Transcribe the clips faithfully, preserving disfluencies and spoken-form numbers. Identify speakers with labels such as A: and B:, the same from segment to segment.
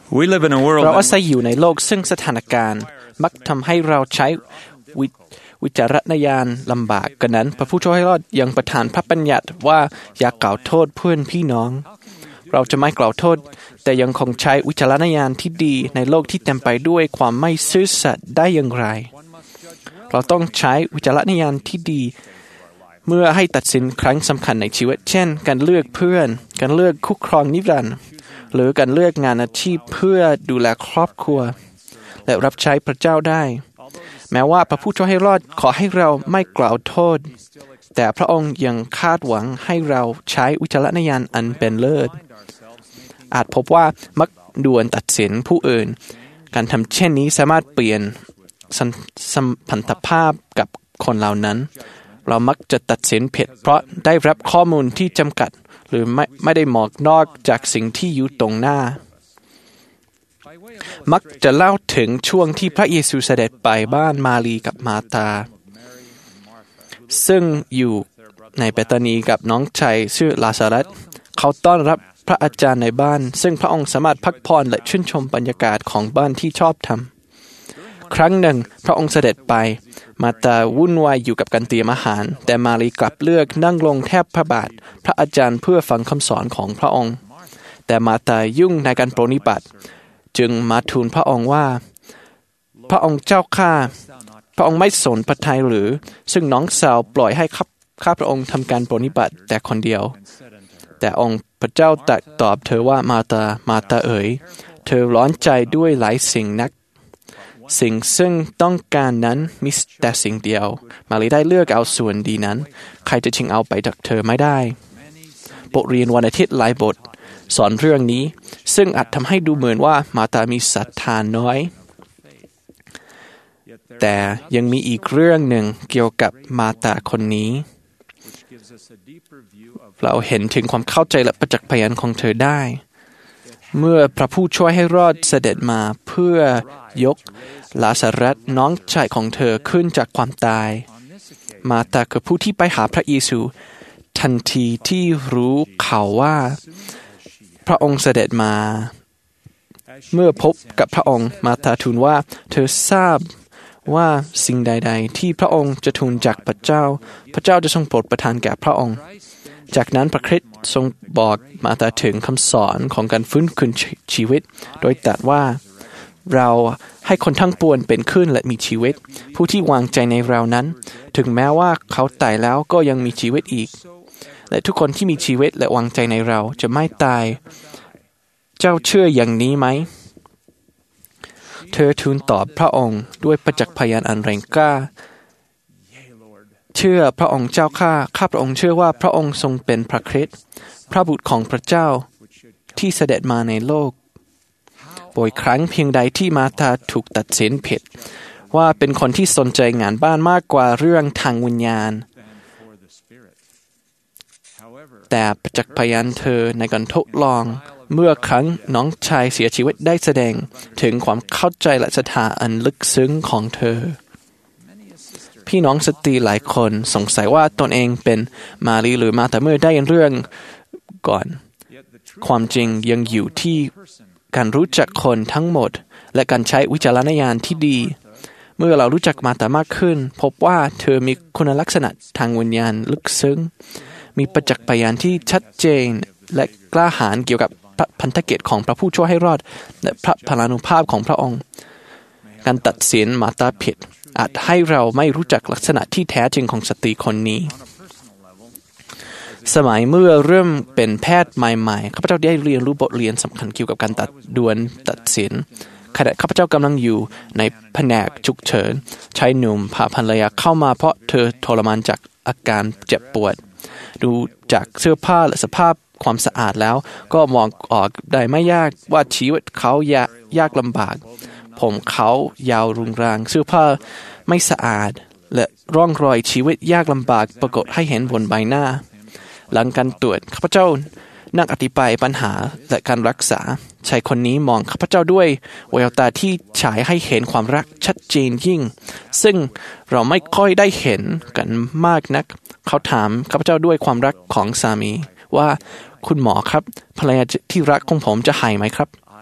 A: We live in a world
B: เราอาศัยอยู่ในโลกซึ่งสถานการณ์มักทำให้เราใช้วิวิจารณญาณลำบากกันนั้นพระผู้ช่วยให้รอดยังประทานพระบัญญัติว่าอย่ากล่าวโทษเพื่อนพี่น้องเราจะไม่กล่าวโทษแต่ยังคงใช้วิจารณญาณที่ดีในโลกที่เต็มไปด้วยความไม่ซื่อสัตย์ได้อย่างไรเราต้องใช้วิจารณญาณที่ดีเมื่อให้ตัดสินครั้งสำคัญในชีวิตเช่นการเลือกเพื่อนการเลือกคู่ครองนิรันดร์หรือการเลือกงานอาชีพเพื่อดูแลครอบครัวและรับใช้พระเจ้าได้แม้ว่าพระผู้ช่วยให้รอดขอให้เราไม่กล่าวโทษแต่พระองค์ยังคาดหวังให้เราใช้วิจารณญาณอันเป็นเลิศอาจพบว่ามักด่วนตัดสินผู้อื่นการทำเช่นนี้สามารถเปลี่ยนสัมพันธภาพกับคนเหล่านั้นเรามักจะตัดสินผิดเพราะได้รับข้อมูลที่จำกัดหรือไม่ไม่ได้มองนอกจากสิ่งที่อยู่ตรงหน้ามักจะเล่าถึงช่วงที่พระเยซูเสด็จไปบ้านมารีกับมาตาซึ่งอยู่ในเบธานีกับน้องชายชื่อลาซารัสเขาต้อนรับพระอาจารย์ในบ้านซึ่งพระองค์สามารถพักผ่อนและชื่นชมบรรยากาศของบ้านที่ชอบทำครั้งหนึ่งพระองค์เสด็จไปมาตาวุ่นวายอยู่กับการเตรียมอาหารแต่มารีกลับเลือกนั่งลงแทบพระบาทพระอาจารย์เพื่อฟังคำสอนของพระองค์แต่มาตายุ่งในการปรนนิบัติจึงมาทูลพระองค์ว่าพระองค์เจ้าข้าพระองค์ไม่สนพระทัยหรือซึ่งน้องสาวปล่อยให้ข้าพระองค์ทำการปรนนิบัติแต่คนเดียวแต่องค์พระเจ้าตรัสตอบเธอว่ามาตามาตาเอ๋ยเธอร้อนใจด้วยหลายสิ่งนักสิ่งซึ่งต้องการนั้นมีแต่สิ่งเดียวมารีได้เลือกเอาส่วนดีนั้นใครจะชิงเอาไปจากเธอไม่ได้บทเรียนวันอาทิตย์หลายบทสอนเรื่องนี้ซึ่งอาจทำให้ดูเหมือนว่ามาตามีศรัทธาน้อยแต่ยังมีอีกเรื่องหนึ่งเกี่ยวกับมาตาคนนี้เราเห็นถึงความเข้าใจและประจักษ์พยานของเธอได้เมื่อพระผู้ช่วยให้รอดเสด็จมาเพื่อยกลาซารัสน้องชายของเธอขึ้นจากความตายมาตาคือผู้ที่ไปหาพระเยซูทันทีที่รู้ข่าวว่าพระองค์เสด็จมาเมื่อพบกับพระองค์มาตาทูลว่าเธอทราบว่าสิ่งใดๆที่พระองค์จะทูลจากพระเจ้าพระเจ้าจะทรงโปรดประทานแก่พระองค์จากนั้นพระคริสต์ทรงบอกมาตาถึงคำสอนของการฟื้นคืนชีวิตโดยตรัสว่าเราให้คนทั้งปวงเป็นขึ้นและมีชีวิตผู้ที่วางใจในเรานั้นถึงแม้ว่าเขาตายแล้วก็ยังมีชีวิตอีกและทุกคนที่มีชีวิตและวางใจในเราจะไม่ตายเจ้าเชื่ออย่างนี้ไหมเธอทูลตอบพระองค์ด้วยประจักษ์พยานอันแรงกล้าเชื่อพระองค์เจ้าข้าข้าพระองค์เชื่อว่าพระองค์ทรงเป็นพระคริสต์พระบุตรของพระเจ้าที่เสด็จมาในโลกบ่อยครั้งเพียงใดที่มาตาถูกตัดสินผิดว่าเป็นคนที่สนใจงานบ้านมากกว่าเรื่องทางวิญญาณแต่ประจักษ์พยานเธอในการทดลองเมื่อครั้งน้องชายเสียชีวิตได้แสดงถึงความเข้าใจและศรัทธาอันลึกซึ้งของเธอพี่น้องสตรีหลายคนสงสัยว่าตนเองเป็นมารีหรือมาตาเมื่อได้ยินเรื่องก่อนความจริงยังอยู่ที่การรู้จักคนทั้งหมดและการใช้วิจารณญาณที่ดีเมื่อเรารู้จักมาตามากขึ้นพบว่าเธอมีคุณลักษณะทางวิญญาณลึกซึ้งมีประจักษ์พยานที่ชัดเจนและกล้าหาญเกี่ยวกับพระพันธกิจของพระผู้ช่วยให้รอดและพระพลานุภาพของพระองค์การตัดสินมาตาผิดอาจให้เราไม่รู้จักลักษณะที่แท้จริงของสตรีคนนี้สมัยเมื่อเริ่มเป็นแพทย์ใหม่ๆข้าพเจ้าได้เรียนรู้บทเรียนสำคัญเกี่ยวกับการตัดดวลตัดสินขณะข้าพเจ้ากำลังอยู่ในแผนกฉุกเฉินชายหนุ่มพาภรรยาเข้ามาเพราะเธอทรมานจากอาการเจ็บปวดดูจากเสื้อผ้าและสภาพความสะอาดแล้วก็มองออกได้ไม่ยากว่าชีวิตเขายากยากลำบากผมเขายาวรุงรังเสื้อผ้าไม่สะอาดและร่องรอยชีวิตยากลำบากปรากฏให้เห็นบนใบหน้าหลังการตรวจข้าพเจ้านักอธิบายปัญหาและการรักษาชายคนนี้มองข้าพเจ้าด้วยแววตาที่ฉายให้เห็นความรักชัดเจนยิ่งซึ่งเราไม่ค่อยได้เห็นกันมากนักเขาถามข้าพเจ้าด้วยความรักของสามีว่าคุณหมอครับภรรยาที่รักของผมจะหายไหมครับ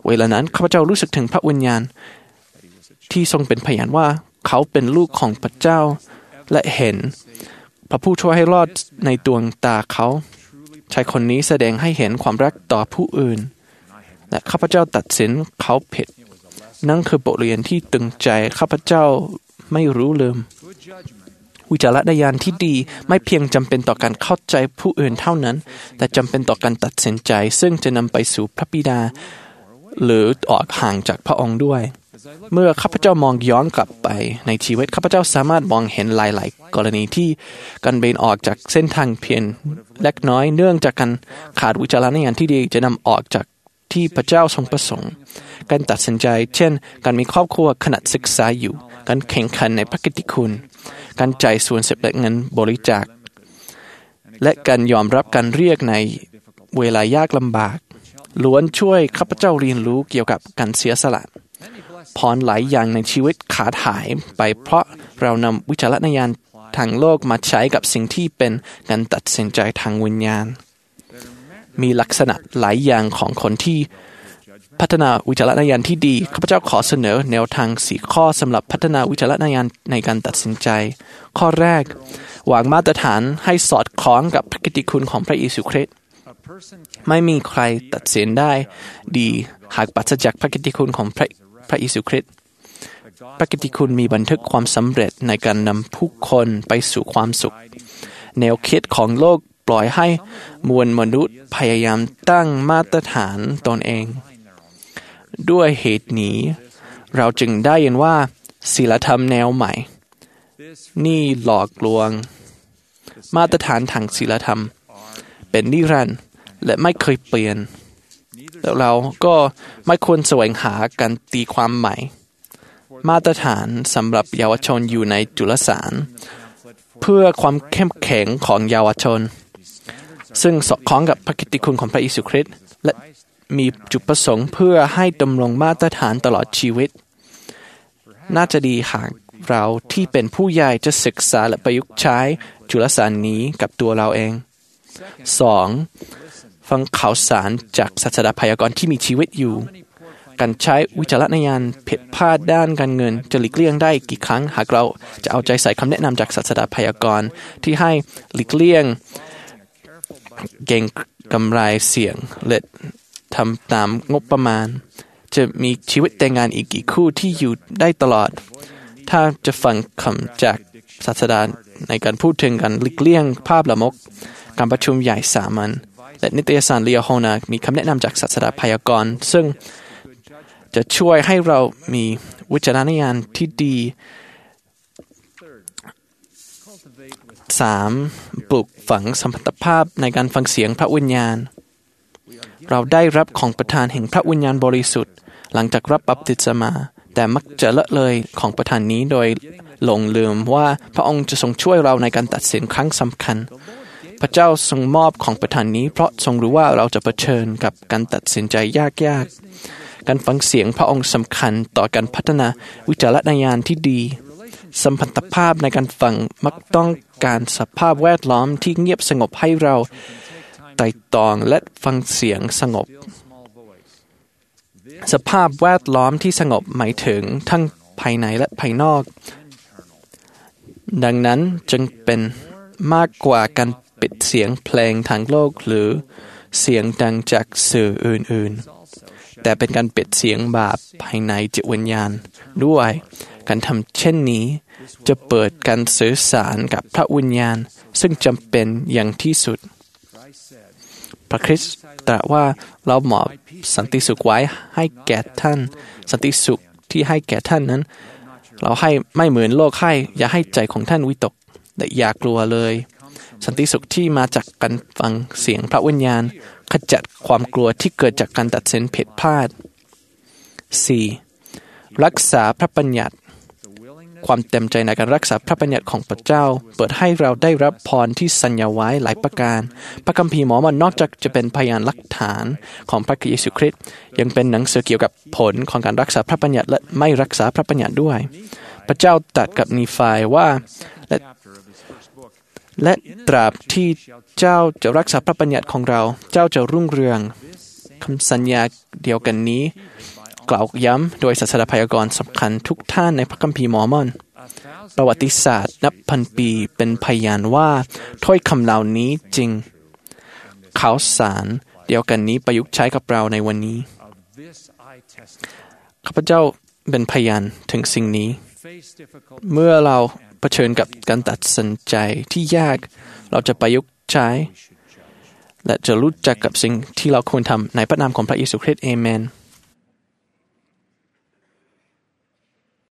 B: เวลานั้นข้าพเจ้ารู้สึกถึงพระวิญญาณที่ทรงเป็นพยานว่าเขาเป็นลูกของพระเจ้าและเห็นพระผู้ช่วยให้รอดในดวงตาเขาชายคนนี้แสดงให้เห็นความรักต่อผู้อื่นและข้าพเจ้าตัดสินเขาผิดนั่นคือบทเรียนที่ตึงใจข้าพเจ้าไม่รู้ลืมวิจารณญาณที่ดีไม่เพียงจำเป็นต่อการเข้าใจผู้อื่นเท่านั้นแต่จำเป็นต่อการตัดสินใจซึ่งจะนำไปสู่พระบิดาหรือออกห่างจากพระองค์ด้วยเมื่อข้าพเจ้ามองย้อนกลับไปในชีวิตข้าพเจ้าสามารถมองเห็นหลายๆกรณีที่การเบนออกจากเส้นทางเพียงเล็กน้อยเนื่องจากการขาดวิจารณญาณที่ดีจะนำออกจากที่พระเจ้าทรงประสงค์การตัดสินใจเช่นการมีครอบครัวขณะศึกษาอยู่การแข่งขันในพระกิตติคุณการจ่ายส่วนเสร็จและเงินบริจาคและการยอมรับการเรียกในเวลายากลำบากล้วนช่วยข้าพเจ้าเรียนรู้เกี่ยวกับการเสียสละพรหลายอย่างในชีวิตขาดหายไปเพราะเรานำวิจารณญาณทางโลกมาใช้กับสิ่งที่เป็นการตัดสินใจทางวิญญาณมีลักษณะหลายอย่างของคนที่พัฒนาวิจารณญาณที่ดีข้าพเจ้าขอเสนอแนวทางสี่ข้อสำหรับพัฒนาวิจารณญาณในการตัดสินใจข้อแรกวางมาตรฐานให้สอดคล้องกับพระกิตติคุณของพระเยซูคริสต์ไม่มีใครตัดสินได้ดีหากปราศจากพระกิตติคุณของพระพระเยซูคริสต์พระกิตติคุณมีบันทึกความสำเร็จในการนำผู้คนไปสู่ความสุขแนวคิดของโลกปล่อยให้มวลมนุษย์พยายามตั้งมาตรฐานตนเองด้วยเหตุนี้เราจึงได้ยินว่าศีลธรรมแนวใหม่นี่หลอกลวงมาตรฐานทางศีลธรรมเป็นนิรันดร์และไม่เคยเปลี่ยนแล้วเราก็ไม่ควรแสวงหาการตีความใหม่มาตรฐานสำหรับเยาวชนอยู่ในจุลสารเพื่อความเข้มแข็งของเยาวชนซึ่งสอดคล้องกับพระกิตติคุณของพระเยซูคริสต์และมีจุดประสงค์เพื่อให้ดำรงมาตรฐานตลอดชีวิตน่าจะดีหากเราที่เป็นผู้ใหญ่จะศึกษาและประยุกต์ใช้จุลสารนี้กับตัวเราเอง สอง. ฟังข่าวสารจากศาสดาพยากรณ์ที่มีชีวิตอยู่การใช้วิจารณญาณผิดพลาดด้านการเงินจะหลีกเลี่ยงได้กี่ครั้งหากเราจะเอาใจใส่คำแนะนำจากศาสดาพยากรณ์ที่ให้หลีกเลี่ยงเก่งกำไรเสี่ยงและทำตามงบประมาณจะมีชีวิตแต่งงานอีกกี่คู่ที่อยู่ได้ตลอดถ้าจะฟังคำจากศาสดาในการพูดถึงการหลีกเลี่ยงภาพละมกการประชุมใหญ่สามัญและนิตยสารเลียโฮนามีคำแนะนำจากศาสดาพยากรณ์ซึ่งจะช่วยให้เรามีวิจารณญาณที่ดี สาม. ปลูกฝังสัมพันธภาพในการฟังเสียงพระวิญญาณเราได้รับของประทานแห่งพระวิญญาณบริสุทธิ์หลังจากรับบัพติศมาแต่มักจะละเลยของประทานนี้โดยหลงลืมว่าพระองค์จะทรงช่วยเราในการตัดสินครั้งสำคัญพระเจ้าทรงมอบของประทานนี้เพราะทรงรู้ว่าเราจะเผชิญกับการตัดสินใจยากๆการฟังเสียงพระองค์สำคัญต่อการพัฒนาวิจารณญาณที่ดีสัมพันธภาพในการฟังมักต้องการสภาพแวดล้อมที่เงียบสงบให้เราไต่ตองและฟังเสียงสงบสภาพแวดล้อมที่สงบหมายถึงทั้งภายในและภายนอกดังนั้นจึงเป็นมากกว่าการปิดเสียงเพลงทางโลกหรือเสียงดังจากสื่ออื่นๆแต่เป็นการปิดเสียงบาปภายในจิตวิญญาณด้วยการทำเช่นนี้จะเปิดการสื่อสารกับพระวิญญาณซึ่งจำเป็นอย่างที่สุดพระคริสต์ตรัสว่าเรามอบสันติสุขไว้ให้แก่ท่านสันติสุขที่ให้แก่ท่านนั้นเราให้ไม่เหมือนโลกให้อย่าให้ใจของท่านวิตกและอย่ากลัวเลยสันติสุขที่มาจากการฟังเสียงพระวิญญาณขจัดความกลัวที่เกิดจากการตัดสินผิดพลาด สี่. รักษาพระบัญญัติความเต็มใจในการรักษาพระบัญญัติของพระเจ้าเปิดให้เราได้รับพรที่สัญญาไว้หลายประการพระคัมภีร์หมอมันนอกจากจะเป็นพยานหลักฐานของพระเยซูคริสต์ยังเป็นหนังสือเกี่ยวกับผลของการรักษาพระบัญญัติและไม่รักษาพระบัญญัติด้วยพระเจ้าตรัสกับนีฟายว่าและและตราบที่เจ้าจะรักษาพระบัญญัติของเราเจ้าจะรุ่งเรืองคำสัญญาเดียวกันนี้กล่าวย้ำโดยศาสดาพยากรณ์สำคัญทุกท่านในพระคัมภีร์มอร์มอนประวัติศาสตร์นับพันปีเป็นพยานว่าถ้อยคำเหล่านี้จริงข่าวสารเดียวกันนี้ประยุกต์ใช้กับเราในวันนี้ข้าพเจ้าเป็นพยานถึงสิ่งนี้เมื่อเราเผชิญกับการตัดสินใจที่ยากเราจะประยุกต์ใช้และจะรู้จักกับสิ่งที่เราควรทำในพระนามของพระเยซูคริสต์เอเมน